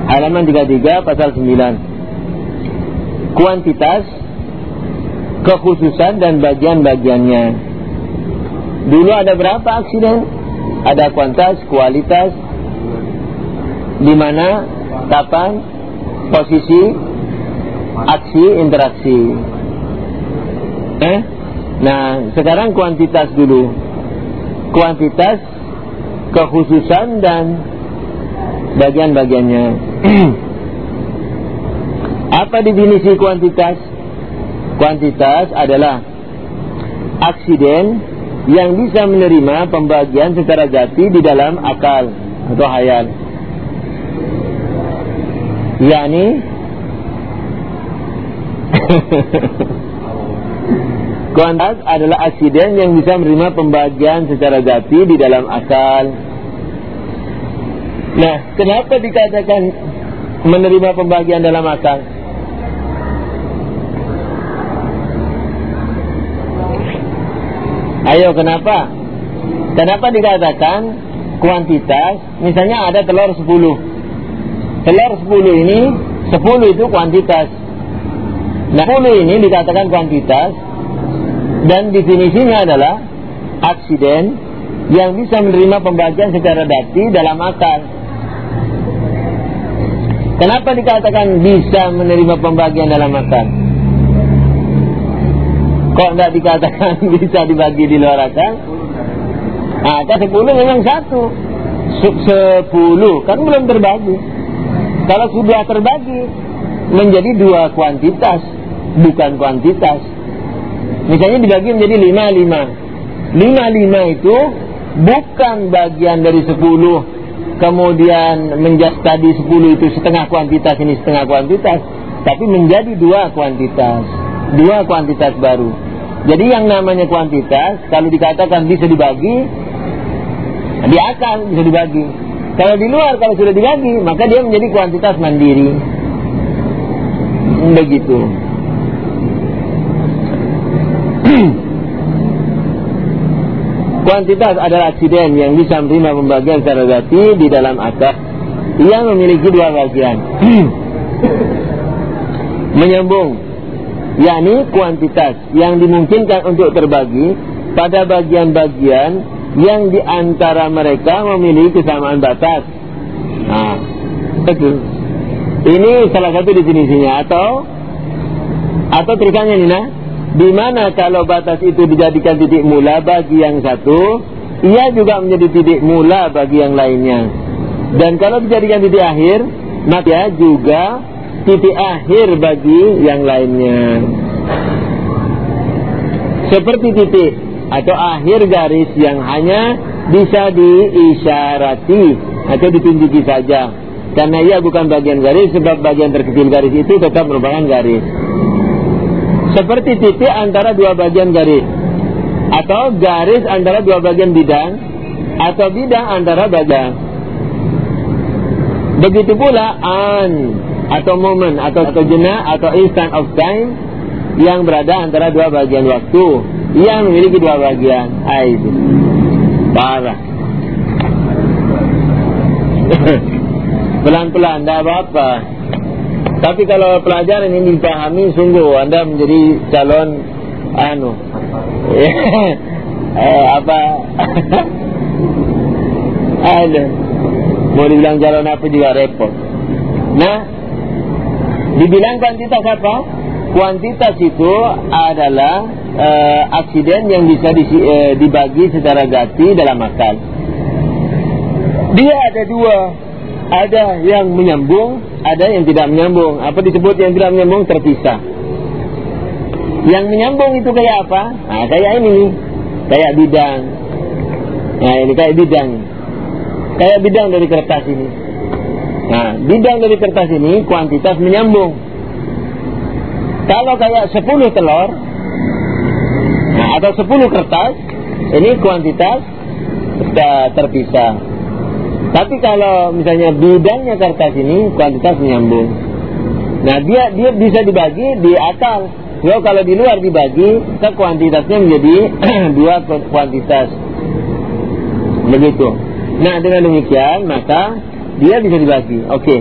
Halaman 33 pasal 9. Kuantitas, kekhususan dan bagian-bagiannya. Dulu ada berapa aksiden? Ada kuantitas, kualitas, di mana, kapan, posisi, aksi, interaksi. Nah, sekarang kuantitas dulu. Kuantitas, kekhususan dan bagian-bagiannya. Apa definisi kuantitas? Kuantitas adalah aksiden yang bisa menerima pembagian secara jati di dalam akal atau khayal. yakni kuantitas adalah aksiden yang bisa menerima pembagian secara jati di dalam akal. Nah, kenapa dikatakan menerima pembagian dalam akal? Ayo, kenapa? Kenapa dikatakan kuantitas? Misalnya ada telur 10. Telur 10 ini, 10 itu kuantitas. Nah, 10 ini dikatakan kuantitas, dan definisinya adalah aksiden yang bisa menerima pembagian secara jati dalam akal. Kenapa dikatakan bisa menerima pembagian dalam akal? Kok tidak dikatakan bisa dibagi di luar akal? Nah, 10 memang satu. 10 kan belum terbagi. Kalau sudah terbagi menjadi 2 kuantitas, bukan kuantitas. Misalnya dibagi menjadi 5 itu bukan bagian dari 10. Kemudian menjadi tadi 10 itu setengah kuantitas, ini setengah kuantitas, tapi menjadi 2 kuantitas, 2 kuantitas baru. Jadi yang namanya kuantitas kalau dikatakan bisa dibagi, di akal bisa dibagi. Kalau di luar, kalau sudah dibagi, maka dia menjadi kuantitas mandiri. Begitu. Kuantitas adalah aksiden yang bisa menerima pembagian secara jati di dalam akal yang memiliki 2 bagian. Menyambung, yakni kuantitas yang dimungkinkan untuk terbagi pada bagian-bagian yang di antara mereka memiliki kesamaan batas. Nah, betul. Ini salah satu definisinya, atau tulisannya Nina, di mana kalau batas itu dijadikan titik mula bagi yang satu, ia juga menjadi titik mula bagi yang lainnya. Dan kalau dijadikan titik akhir, maka juga titik akhir bagi yang lainnya. Seperti titik atau akhir garis yang hanya bisa diisyarati atau ditunjuki saja, karena ia bukan bagian garis, sebab bagian terkecil garis itu tetap merupakan garis. Seperti titik antara 2 bagian garis, atau garis antara 2 bagian bidang, atau bidang antara bagian. Begitu pula atau moment, atau jenak, atau instant of time yang berada antara 2 bagian waktu yang memiliki 2 bagian. Itu parah. Pelan-pelan, tidak apa-apa. Tapi kalau pelajaran ini dipahami, sungguh Anda menjadi calon mau dibilang calon apa juga repot. Nah, dibilang kuantitas apa? Kuantitas itu adalah aksiden yang bisa dibagi secara jati dalam akal. Dia ada 2. Ada yang menyambung, ada yang tidak menyambung. Apa disebut yang tidak menyambung? Terpisah. Yang menyambung itu kayak apa? Nah, kayak ini, kayak bidang. Nah, ini kayak bidang. Kayak bidang dari kertas ini. Nah, bidang dari kertas ini kuantitas menyambung. Kalau kayak 10 telur, nah, atau 10 kertas, ini kuantitas terpisah. Tapi kalau misalnya bidangnya kertas ini, kuantitas menyambung. Nah, dia bisa dibagi di akal. So, kalau di luar dibagi, maka kuantitasnya menjadi 2 kuantitas. Begitu. Nah, dengan demikian maka dia bisa dibagi. Oke.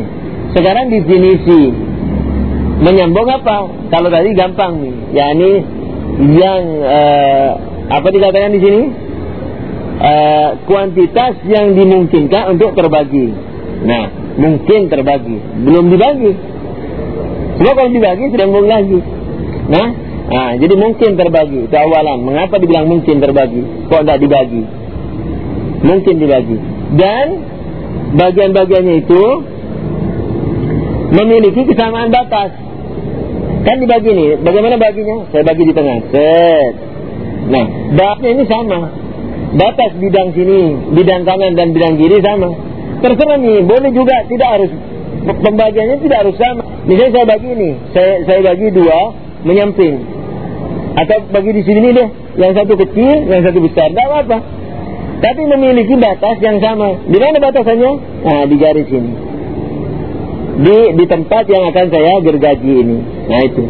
Sekarang definisi menyambung apa? Kalau tadi gampang nih, yakni yang apa dikatakan di sini? Kuantitas yang dimungkinkan untuk terbagi. Nah, mungkin terbagi, belum dibagi. Sebab kalau dibagi sambung lagi. Nah, jadi mungkin terbagi. Itu awalan. Mengapa dibilang mungkin terbagi? Kok tidak dibagi? Mungkin dibagi. Dan bagian-bagiannya itu memiliki kesamaan batas. Kan dibagi nih. Bagaimana baginya? Saya bagi di tengah. Set. Nah, batasnya ini sama. Batas bidang sini, bidang kanan dan bidang kiri sama. Terserah nih, boleh juga, tidak harus, pembagiannya tidak harus sama. Misalnya saya bagi ini, saya bagi dua menyamping, atau bagi di sini deh, yang satu kecil, yang satu besar, tidak apa-apa. Tapi memiliki batas yang sama. Di mana batasannya? Nah, di garis ini, di tempat yang akan saya gergaji ini. Nah itu.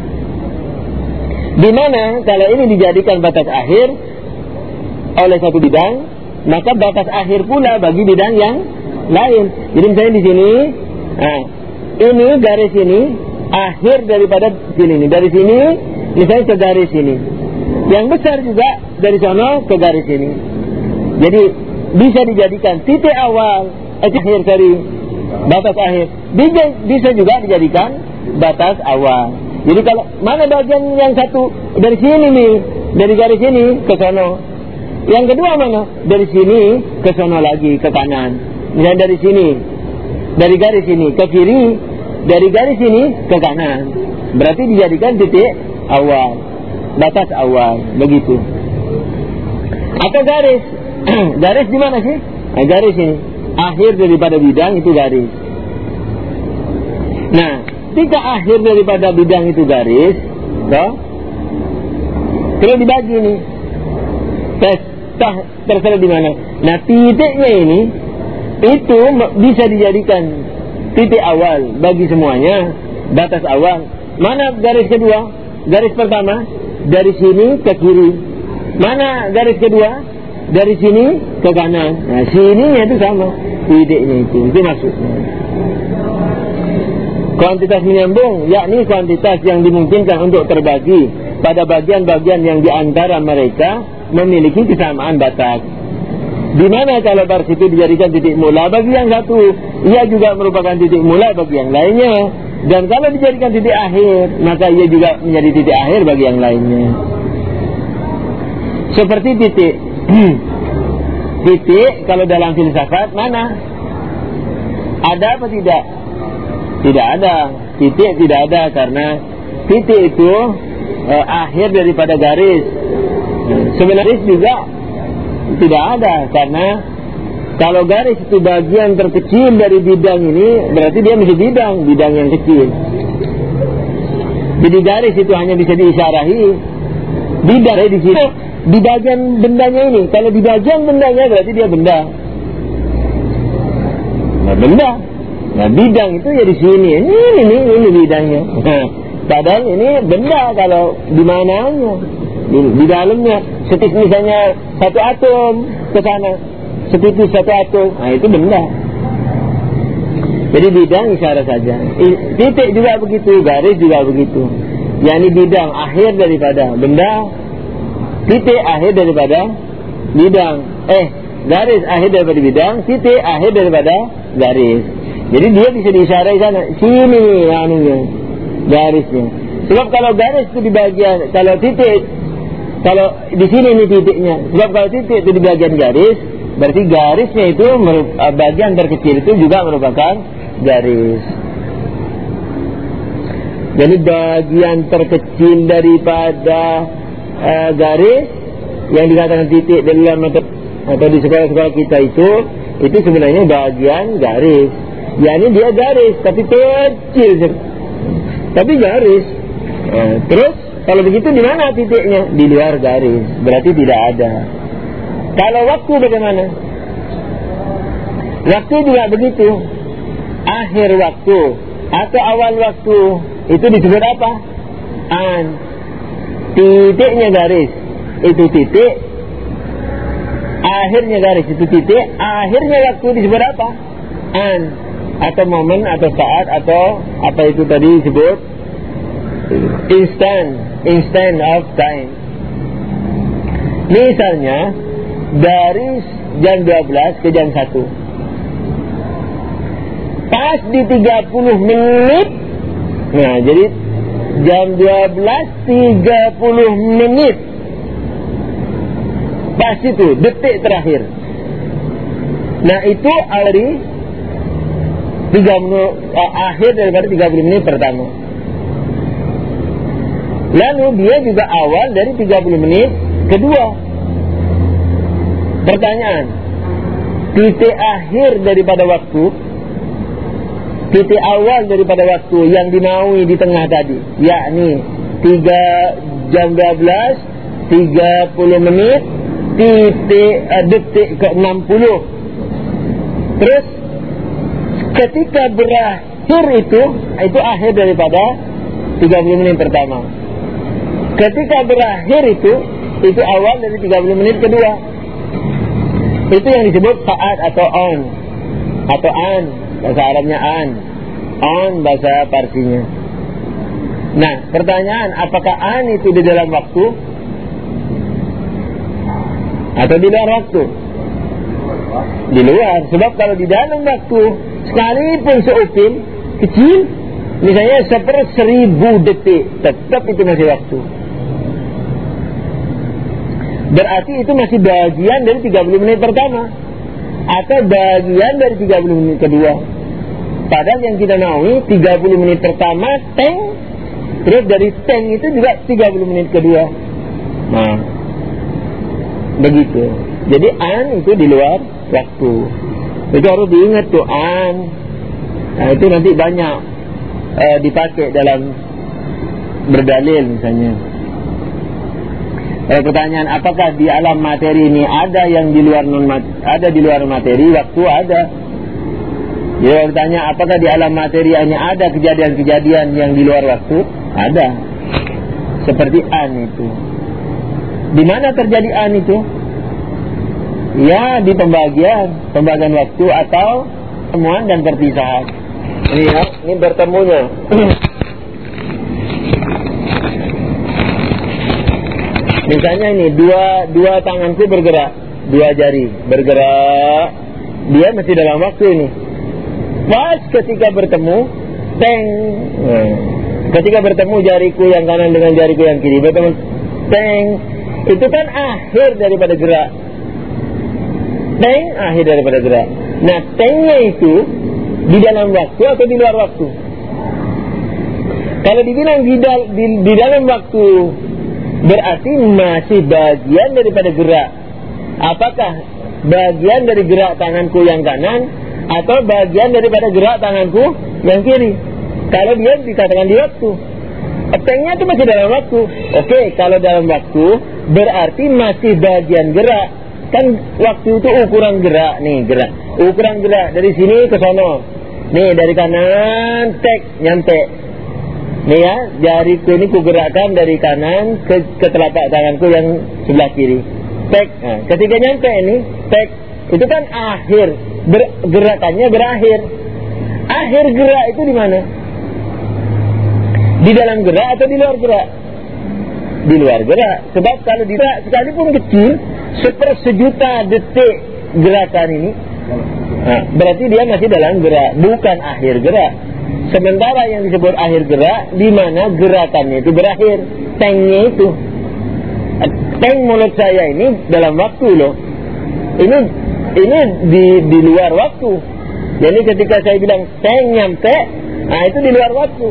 Di mana kalau ini dijadikan batas akhir oleh satu bidang, maka batas akhir pula bagi bidang yang lain. Jadi misalnya di sini, ini garis ini akhir daripada sini nih. Dari sini misalnya ke garis ini. Yang besar juga dari sono ke garis ini. Jadi bisa dijadikan titik awal, akhir dari batas akhir. Bisa juga dijadikan batas awal. Jadi kalau mana bagian yang satu dari sini nih, dari garis ini ke sono. Yang kedua mana? Dari sini ke sono lagi, ke kanan. Misalnya dari sini, dari garis ini ke kiri, dari garis ini ke kanan. Berarti dijadikan titik awal, batas awal, begitu. Atau garis. Garis di mana sih? Nah, garis ini. Akhir daripada bidang itu garis. Nah, ketika akhir daripada bidang itu garis, terus dibagi nih. Terserah di mana. Nah, titiknya ini itu bisa dijadikan titik awal bagi semuanya, batas awal. Mana garis kedua? Garis pertama dari sini ke kiri. Mana garis kedua? Dari sini ke kanan. Nah, sininya itu sama, titiknya itu maksudnya. Kuantitas menyambung, yakni kuantitas yang dimungkinkan untuk terbagi pada bagian-bagian yang diantara mereka memiliki kesamaan batas. Di mana kalau baris itu dijadikan titik mula bagi yang satu, ia juga merupakan titik mula bagi yang lainnya. Dan kalau dijadikan titik akhir, maka ia juga menjadi titik akhir bagi yang lainnya. Seperti titik. Titik kalau dalam filsafat mana? Ada apa tidak? Tidak ada. Titik tidak ada karena titik itu akhir daripada garis. Sebenarnya juga tidak ada, karena kalau garis itu bagian terkecil dari bidang ini, berarti dia mesti bidang yang kecil. Jadi garis itu hanya bisa diisyarahi bidang di sini, di bagian bendanya ini. Kalau di bagian bendanya berarti dia benda. Nah, benda. Nah, bidang itu ya di sini. Ini bidangnya. Padahal ini benda kalau di mananya. Di dalamnya, seperti misalnya satu atom ke sana, seperti satu atom, nah itu benda. Jadi bidang isyarat saja. Titik juga begitu, garis juga begitu. Yani bidang akhir daripada benda, titik akhir daripada bidang. Garis akhir daripada bidang, titik akhir daripada garis. Jadi dia bisa diisyarat sana. Sini anunya, garisnya. Sebab kalau garis itu di bagian, kalau titik, kalau di sini ini titiknya. Sebab kalau titik itu di bagian garis, berarti garisnya itu bagian terkecil itu juga merupakan garis. Jadi bagian terkecil daripada garis yang dikatakan titik dalam atau di sekolah-sekolah kita itu sebenarnya bagian garis. Yani dia garis tapi kecil, tapi garis. Terus kalau begitu di mana titiknya? Di luar garis, berarti tidak ada. Kalau waktu bagaimana? Waktu juga begitu. Akhir waktu atau awal waktu itu disebut apa? An. Titiknya garis itu titik, akhirnya garis itu titik, akhirnya waktu disebut apa? An. atau momen atau saat atau apa itu tadi disebut instant of time. Misalnya dari jam 12 ke jam 1, pas di 30 menit. Nah, jadi jam 12.30 menit, pas itu detik terakhir. Nah, itu already 30 akhir daripada 30 menit pertama. Lalu dia juga awal dari 30 menit kedua. Pertanyaan, titik akhir daripada waktu, titik awal daripada waktu yang dinaui di tengah tadi, yakni 3 jam 12 30 menit detik ke 60. Terus ketika berakhir itu akhir daripada 30 menit pertama. Ketika berakhir itu awal dari 30 menit kedua. Itu yang disebut saat atau on atau an, bahasa Arabnya on bahasa Parsinya. Nah, pertanyaan, apakah an itu di dalam waktu atau di luar waktu? Di luar. Sebab kalau di dalam waktu, sekalipun seupil kecil, misalnya 1/1000 detik, tetap itu masih waktu. Berarti itu masih bagian dari 30 menit pertama atau bagian dari 30 menit kedua. Padahal yang kita naui 30 menit pertama teng, terus dari teng itu juga 30 menit kedua. Nah, begitu. Jadi an itu di luar waktu. Itu harus diingat tuh an. Nah, itu nanti banyak dipakai dalam berdalil misalnya. Pertanyaan, apakah di alam materi ini ada yang di luar ada di luar materi? Waktu ada. Jadi bertanya, apakah di alam materi hanya ada kejadian-kejadian yang di luar waktu? Ada. Seperti an itu. Di mana terjadi an itu? Ya, di pembagian waktu atau pertemuan dan perpisahan. Lihat, ini bertemunya. Misalnya ini dua tanganku bergerak, dua jari bergerak, dia masih dalam waktu ini. Pas ketika bertemu, teng. Ketika bertemu jariku yang kanan dengan jariku yang kiri, bertemu, teng. Itu kan akhir daripada gerak. Teng, akhir daripada gerak. Nah, tengnya itu di dalam waktu atau di luar waktu? Kalau dibilang di dalam waktu, berarti masih bagian daripada gerak. Apakah bagian dari gerak tanganku yang kanan atau bagian daripada gerak tanganku yang kiri? Kalau dia dikatakan di waktu, tengnya itu masih dalam waktu. Oke, kalau dalam waktu berarti masih bagian gerak. Kan waktu itu ukuran gerak nih, gerak. Ukuran gerak dari sini ke sono. Nih dari kanan tek nyampe. Nih ya, jariku ini kugerakkan dari kanan ke telapak tanganku yang sebelah kiri. Tek. Nah, ketika nyampe ini, tek. Itu kan akhir. Gerakannya berakhir. Akhir gerak itu di mana? Di dalam gerak atau di luar gerak? Di luar gerak. Sebab kalau di gerak sekalipun kecil, 1/1000 detik gerakan ini, nah, berarti dia masih dalam gerak, bukan akhir gerak. Sementara yang disebut akhir gerak, di mana gerakannya itu berakhir, tengnya itu. Teng mulut saya ini dalam waktu loh. Ini di luar waktu. Jadi ketika saya bilang teng nyampe, nah itu di luar waktu.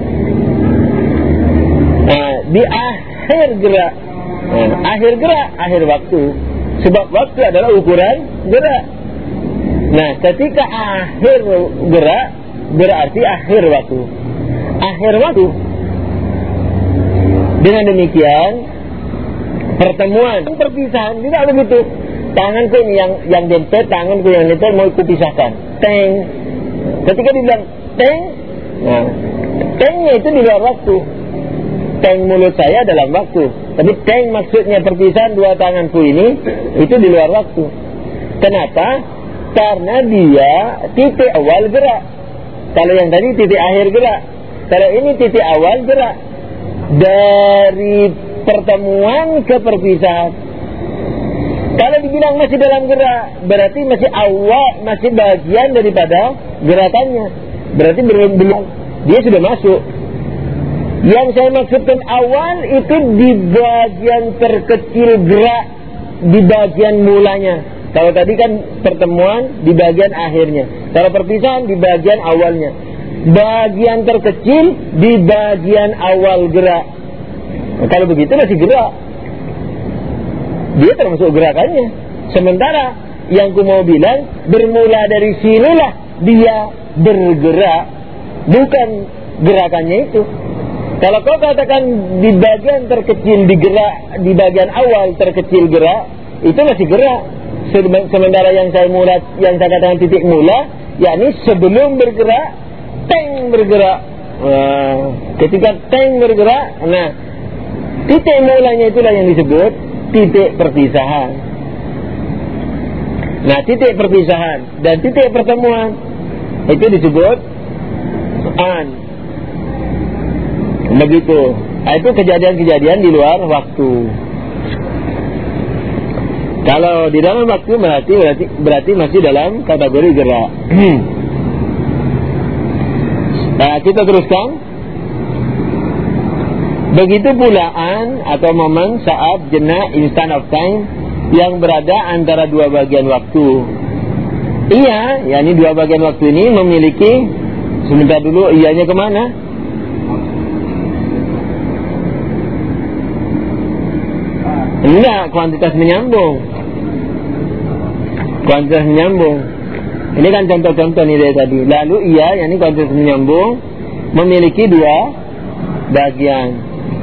Nah, di akhir gerak. Nah, akhir gerak, akhir waktu. Sebab waktu adalah ukuran gerak. Nah, ketika akhir gerak berarti akhir waktu. Akhir waktu. Dengan demikian pertemuan, perpisahan juga begitu. Tanganku ini yang dempet, tanganku yang dempet mau kupisahkan. Teng. Ketika dibilang teng, nah, tengnya itu di luar waktu. Teng mulut saya dalam waktu. Tapi teng maksudnya perpisahan dua tanganku ini itu di luar waktu. Kenapa? Karena dia titik awal gerak. Kalau yang tadi titik akhir gerak. Kalau ini titik awal gerak. Dari pertemuan ke perpisahan. Kalau dibilang masih dalam gerak, berarti masih awal, masih bagian daripada gerakannya. Berarti belum, dia sudah masuk. Yang saya maksudkan awal itu di bagian terkecil gerak, di bagian mulanya. Kalau tadi kan pertemuan di bagian akhirnya. Kalau perpisahan di bagian awalnya. Bagian terkecil di bagian awal gerak. Nah, kalau begitu masih gerak. Dia termasuk gerakannya. Sementara yang ku mau bilang, bermula dari sinilah dia bergerak, bukan gerakannya itu. Kalau kau katakan di bagian terkecil digerak, di bagian awal terkecil gerak, itu masih gerak. Sementara yang saya katakan titik mula, yakni sebelum bergerak, tank bergerak. Ketika tank bergerak, nah titik mulanya itulah yang disebut titik perpisahan. Nah, titik perpisahan dan titik pertemuan itu disebut an. Begitu. Nah, itu kejadian-kejadian di luar waktu. Kalau di dalam waktu berarti masih dalam kategori gerak. Nah, kita teruskan. Begitu pula an atau momen, saat, jena, instant of time yang berada antara dua bagian waktu. Iya, yakni dua bagian waktu ini memiliki, sebentar dulu, iyanya kemana? Enggak, kuantitas menyambung. Kuantitas menyambung. Ini kan contoh-contoh nih dari tadi. Lalu iya, yakni kuantitas menyambung memiliki dua bagian.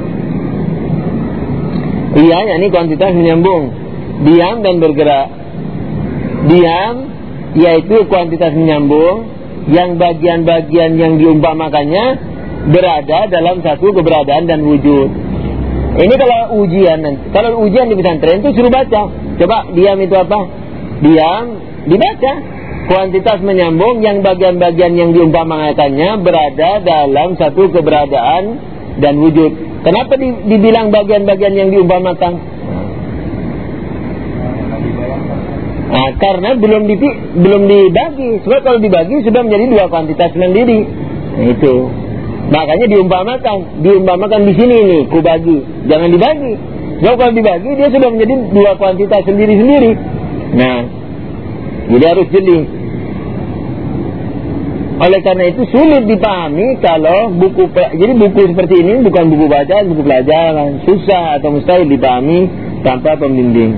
Iya, yakni kuantitas menyambung, diam dan bergerak. Diam yaitu kuantitas menyambung yang bagian-bagian yang diumpamakannya berada dalam satu keberadaan dan wujud. Ini kalau ujian nanti. Kalau ujian di pesantren itu suruh baca. Coba diam itu apa? Diam, dibaca. Kuantitas menyambung yang bagian-bagian yang diumpamakannya berada dalam satu keberadaan dan wujud. Kenapa dibilang bagian-bagian yang diumpamakan? Nah, karena belum dibagi. Sebab kalau dibagi sudah menjadi dua kuantitas sendiri. Nah, itu. Makanya diumpamakan di sini nih, ku bagi. Jangan dibagi. Sebab kalau dibagi dia sudah menjadi dua kuantitas sendiri-sendiri. Nah, jadi harus jeli. Oleh karena itu sulit dipahami kalau buku seperti ini bukan buku bacaan, buku pelajaran, susah atau mustahil dipahami tanpa pembimbing.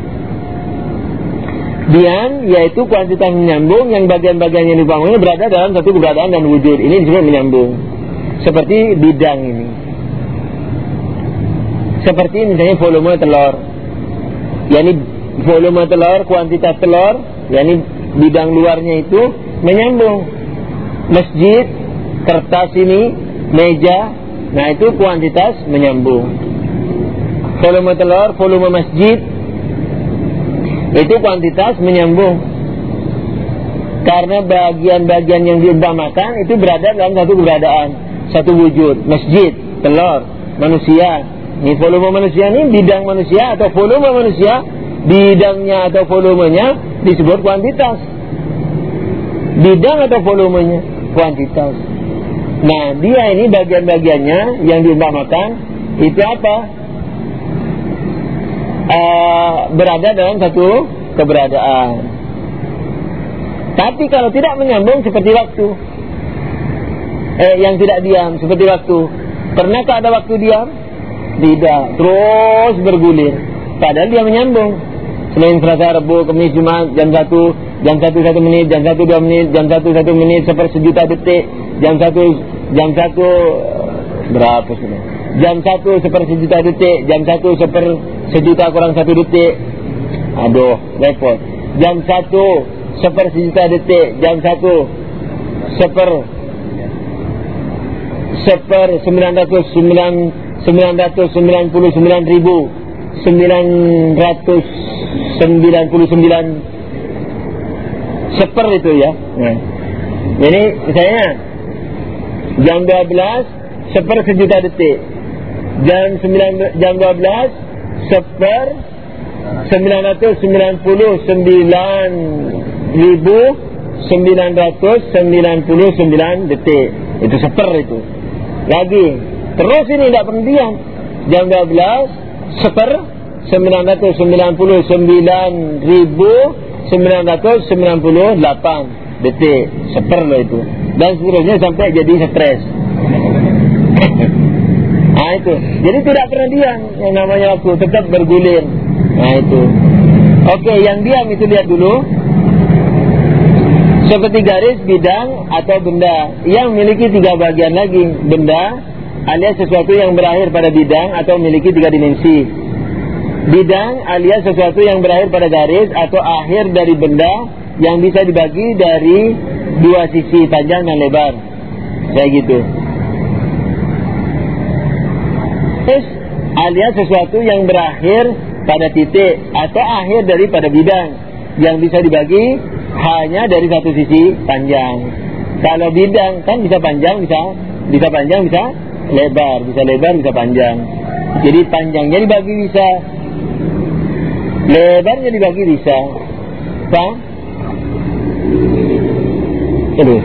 Diam yaitu kuantitas menyambung yang bagian-bagian yang dibangunnya berada dalam satu keberadaan dan wujud. Ini disebut menyambung. Seperti bidang ini. Seperti misalnya volume telur. yakni volume telur, kuantitas telur, yakni bidang luarnya itu menyambung. Masjid, kertas ini, meja, nah itu kuantitas menyambung. Volume telur, volume masjid, itu kuantitas menyambung. Karena bagian-bagian yang diumpamakan itu berada dalam satu keberadaan, satu wujud. Masjid, telur, manusia. Ini volume manusia, ini bidang manusia atau volume manusia, bidangnya atau volumenya disebut kuantitas. Bidang atau volumenya kuantitas. Nah, dia ini bagian-bagiannya yang diumpamakan itu apa? Berada dalam satu keberadaan. Tapi kalau tidak menyambung seperti waktu, yang tidak diam seperti waktu. Pernahkah ada waktu diam? Tidak, terus bergulir. Padahal dia menyambung. Senin, Selasa, Rabu, Kamis, Jumat, jam 1, jam 1 1 menit, jam 1 2 menit, jam 1 1 menit, sepersejuta detik, jam 1 berapa sudah? Jam 1 sepersejuta detik, jam 1 sepersejuta kurang 1 detik. Aduh, repot. Jam 1 sepersejuta detik, jam 1 seper itu ya. Nah, jadi misalnya Jam 12 1/1 detik. Jam 12 1/999,999 detik. Itu seper itu. Lagi terus ini tidak pendiam. Jam 12 1/999,998 detik. Seper loh itu. Dan seterusnya sampai jadi stres. Nah itu. Jadi tidak pernah diam yang namanya waktu, tetap bergulir. Nah itu. Oke, yang diam itu lihat dulu. Seperti garis, bidang, atau benda yang memiliki 3 bagian lagi. Benda alias sesuatu yang berakhir pada bidang atau memiliki 3 dimensi. Bidang alias sesuatu yang berakhir pada garis atau akhir dari benda yang bisa dibagi dari 2 sisi, panjang dan lebar. Kayak gitu. Alias sesuatu yang berakhir pada titik atau akhir daripada bidang yang bisa dibagi hanya dari satu sisi, panjang. Kalau bidang kan bisa panjang, bisa panjang, bisa lebar, bisa panjang. Jadi panjangnya dibagi bisa, lebarnya dibagi bisa. Paham? Aduh.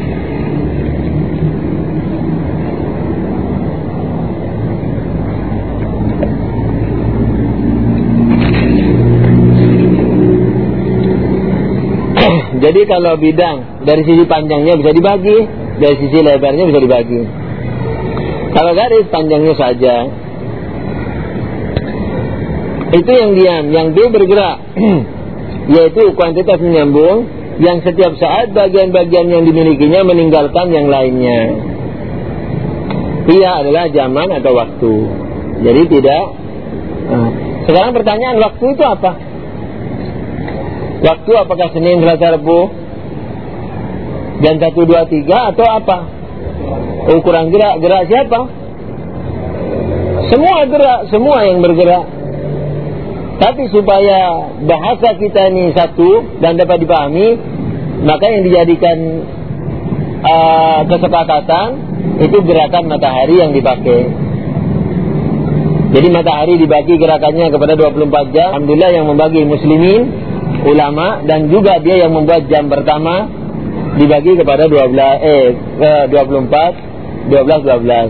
Jadi kalau bidang dari sisi panjangnya bisa dibagi, dari sisi lebarnya bisa dibagi. Kalau garis panjangnya saja. Itu yang diam. Yang B bergerak, yaitu kuantitas menyambung yang setiap saat bagian-bagian yang dimilikinya meninggalkan yang lainnya. Ia adalah zaman atau waktu. Jadi tidak. Sekarang pertanyaan, waktu itu apa? Waktu apakah Senin, Selasa, Rabu, jam 1, 2, 3 atau apa? Ukuran gerak, gerak siapa? Semua gerak, semua yang bergerak. Tapi supaya bahasa kita ini satu dan dapat dipahami, maka yang dijadikan kesepakatan itu gerakan matahari yang dipakai. Jadi matahari dibagi gerakannya kepada 24 jam. Alhamdulillah yang membagi muslimin, ulama, dan juga dia yang membuat jam pertama dibagi kepada 24, 12.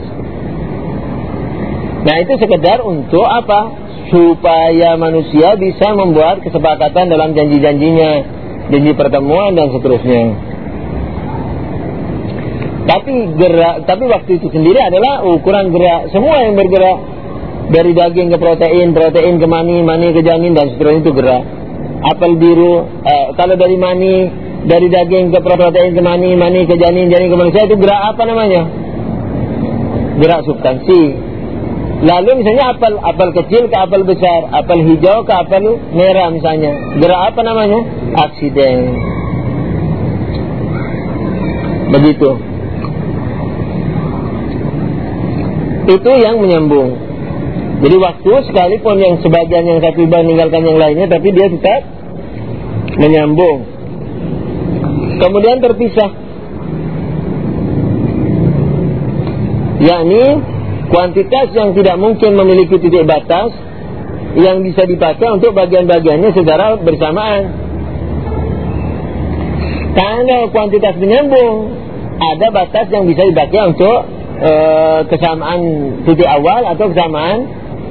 Nah itu sekedar untuk apa? Supaya manusia bisa membuat kesepakatan dalam janji-janjinya, janji pertemuan dan seterusnya. Tapi waktu itu sendiri adalah ukuran gerak. Semua yang bergerak, dari daging ke protein, protein ke mani, mani ke janin dan seterusnya itu gerak. Apel biru, kalau dari mani, dari daging ke protein ke mani, mani ke janin, janin ke manusia, itu gerak apa namanya? Gerak substansi. Lalu misalnya apel kecil ke apel besar, apel hijau ke apel merah misalnya, gerak apa namanya? Aksiden. Begitu. Itu yang menyambung. Jadi waktu sekalipun yang sebagian yang satu meninggalkan yang lainnya, tapi dia tetap menyambung. Kemudian terpisah, yakni kuantitas yang tidak mungkin memiliki titik batas yang bisa dipakai untuk bagian-bagiannya secara bersamaan. Karena kuantitas menyambung, ada batas yang bisa dipakai untuk kesamaan titik awal atau kesamaan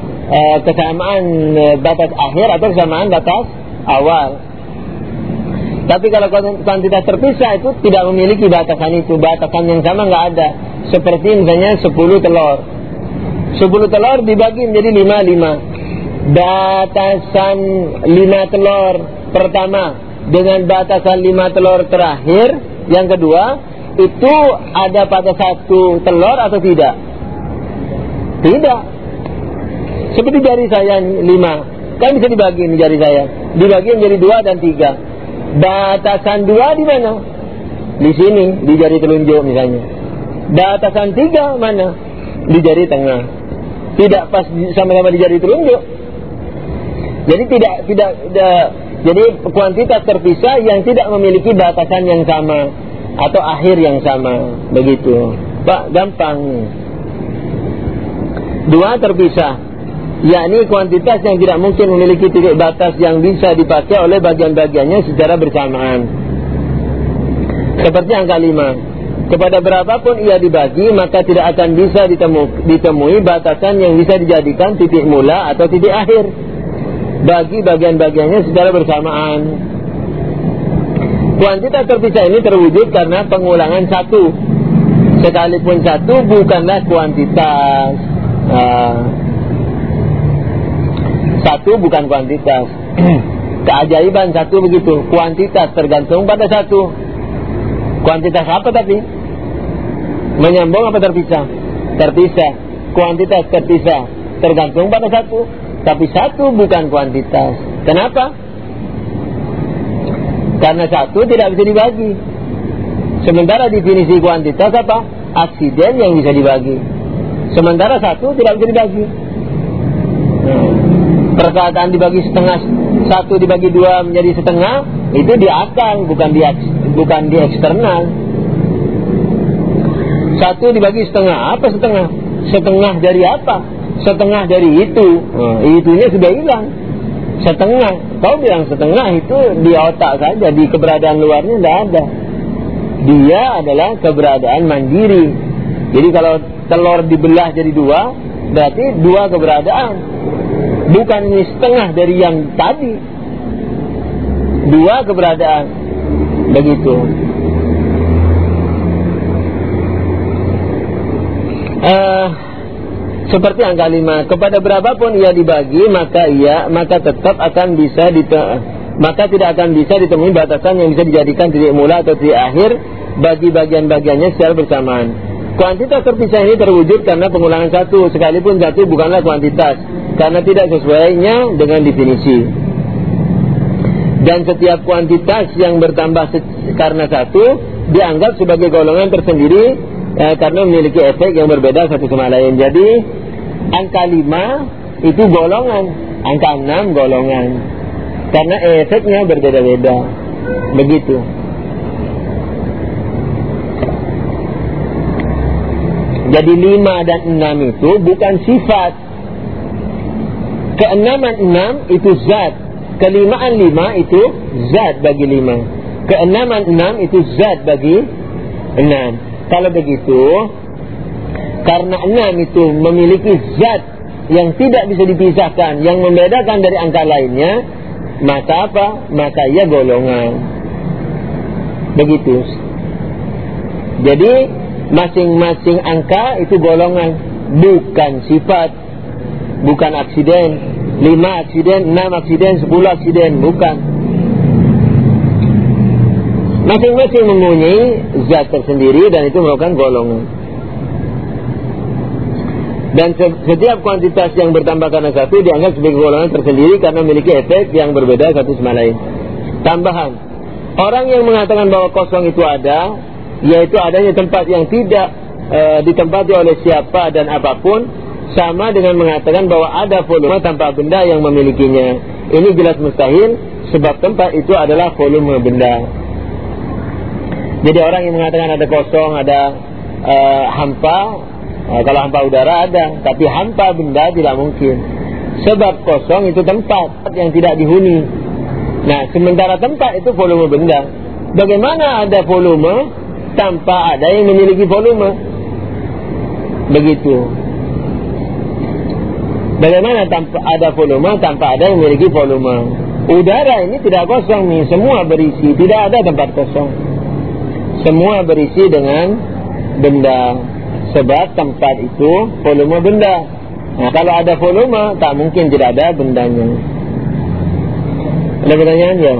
batas akhir atau kesamaan batas awal. Tapi kalau kuantitas terpisah itu tidak memiliki batasan itu, batasan yang sama nggak ada. Seperti misalnya 10 telur. 10 telur dibagi menjadi 5. Batasan 5 telur pertama dengan batasan 5 telur terakhir yang kedua, itu ada pada 1 telur atau tidak? Tidak. Seperti jari saya 5, kan bisa dibagi nih jari saya, dibagi menjadi 2 dan 3. Batasan 2 di mana? Di sini, di jari telunjuk misalnya. Batasan 3 mana? Di jari tengah. Tidak pas sama-sama di jari telunjuk. Jadi jadi kuantitas terpisah yang tidak memiliki batasan yang sama atau akhir yang sama, begitu. Pak, gampang nih. Dua terpisah, yakni kuantitas yang tidak mungkin memiliki titik batas yang bisa dipakai oleh bagian-bagiannya secara bersamaan. Seperti angka 5. Kepada berapapun ia dibagi, maka tidak akan bisa ditemui batasan yang bisa dijadikan titik mula atau titik akhir bagi bagian-bagiannya secara bersamaan. Kuantitas terpisah ini terwujud karena pengulangan satu. Sekalipun satu bukanlah kuantitas. Satu bukan kuantitas. Keajaiban satu begitu. Kuantitas tergantung pada satu. Kuantitas apa tapi? Menyambung apa terpisah? Terpisah. Kuantitas terpisah tergantung pada satu. Tapi satu bukan kuantitas. Kenapa? Karena satu tidak bisa dibagi. Sementara definisi kuantitas apa? Aksiden yang bisa dibagi. Sementara satu tidak bisa dibagi. Perkataan dibagi setengah, satu dibagi dua menjadi setengah, itu di akal, bukan di eksternal. Satu dibagi setengah, apa setengah? Setengah dari apa? Setengah dari itu. Itunya sudah hilang. Setengah, kau bilang setengah itu di otak saja, di keberadaan luarnya tidak ada. Dia adalah keberadaan mandiri. Jadi kalau telur dibelah jadi dua, berarti dua keberadaan. Bukan ini setengah dari yang tadi. Dua keberadaan. Begitu. Seperti angka 5. Kepada berapapun ia dibagi, maka tetap akan bisa maka tidak akan bisa ditemui batasan yang bisa dijadikan titik mula atau titik akhir bagi bagian-bagiannya secara bersamaan. Kuantitas terpisah ini terwujud karena pengulangan satu, sekalipun satu bukanlah kuantitas, karena tidak sesuainya dengan definisi. Dan setiap kuantitas yang bertambah karena satu dianggap sebagai golongan tersendiri karena memiliki efek yang berbeda satu sama lain. Jadi angka 5 itu golongan, angka 6 golongan, karena efeknya berbeda-beda. Begitu. Jadi 5 dan 6 itu bukan sifat. Keenaman 6 itu zat. Kelimaan 5 itu zat bagi 5. Keenaman 6 itu zat bagi 6. Kalau begitu, karena 6 itu memiliki zat yang tidak bisa dipisahkan, yang membedakan dari angka lainnya, maka apa? Maka ia golongan. Begitu. Jadi masing-masing angka itu golongan, bukan sifat, bukan aksiden. 5 aksiden, 6 aksiden, 10 aksiden, bukan. Masing-masing mempunyai zat tersendiri dan itu merupakan golongan. Dan setiap kuantitas yang bertambah karena satu dianggap sebagai golongan tersendiri karena memiliki efek yang berbeda satu sama lain. Tambahan, orang yang mengatakan bahwa kosong itu ada, yaitu adanya tempat yang tidak ditempati oleh siapa dan apapun, sama dengan mengatakan bahwa ada volume tanpa benda yang memilikinya. Ini jelas mustahil, sebab tempat itu adalah volume benda. Jadi orang yang mengatakan ada kosong, ada hampa, kalau hampa udara ada, tapi hampa benda tidak mungkin. Sebab kosong itu tempat yang tidak dihuni. Nah, sementara tempat itu volume benda. Bagaimana ada volume tanpa ada yang memiliki volume? Begitu. Bagaimana tanpa ada volume tanpa ada yang memiliki volume? Udara ini tidak kosong nih, semua berisi, tidak ada tempat kosong. Semua berisi dengan benda. Sebab tempat itu volume benda. Nah, kalau ada volume, tak mungkin tidak ada bendanya. Ada pertanyaan ya?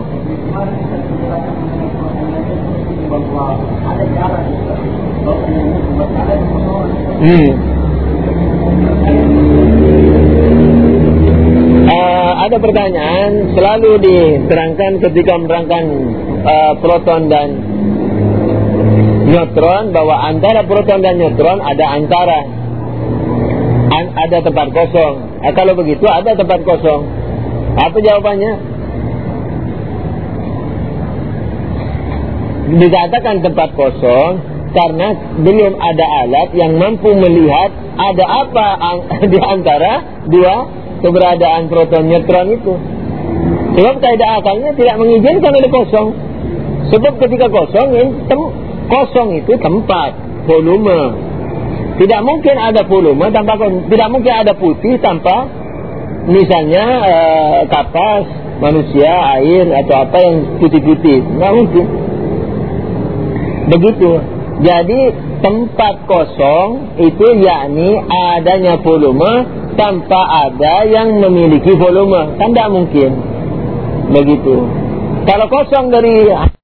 Ada pertanyaan selalu diterangkan ketika menerangkan proton dan neutron, bahwa antara proton dan neutron ada antara, ada tempat kosong. Kalau begitu ada tempat kosong. Apa jawabannya? Dikatakan tempat kosong karena belum ada alat yang mampu melihat ada apa di antara dua keberadaan proton neutron itu. Sebab kaidah akalnya tidak mengizinkan ada kosong. Sebab ketika kosong itu tempat, volume. Tidak mungkin ada volume tanpa tidak mungkin ada putih tanpa misalnya kapas, manusia, air atau apa yang putih-putih. Tidak mungkin. Begitu. Jadi tempat kosong itu yakni adanya volume tanpa ada yang memiliki volume. Kan tidak mungkin. Begitu. Kalau kosong dari